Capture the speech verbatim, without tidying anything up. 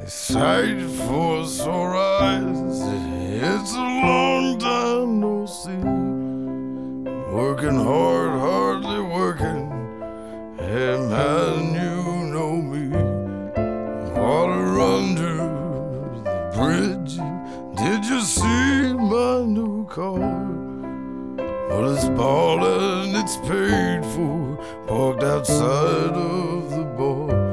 sight for sore eyes. It's a long time no see. Working hard, hardly working. Hey man, you know me. Water under the bridge. Did you see my new car? Well, it's ballin', it's paid for. Parked outside of the